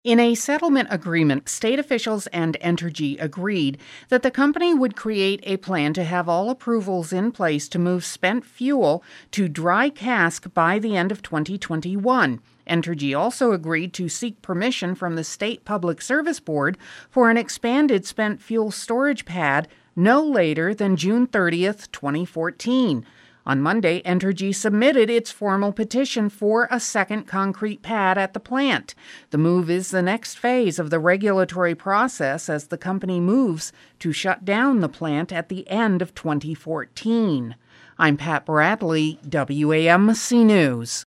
In a settlement agreement, state officials and Entergy agreed that the company would create a plan to have all approvals in place to move spent fuel to dry cask by the end of 2021. Entergy also agreed to seek permission from the State Public Service Board for an expanded spent fuel storage pad no later than June 30th, 2014. On Monday, Entergy submitted its formal petition for a second concrete pad at the plant. The move is the next phase of the regulatory process as the company moves to shut down the plant at the end of 2014. I'm Pat Bradley, WAMC News.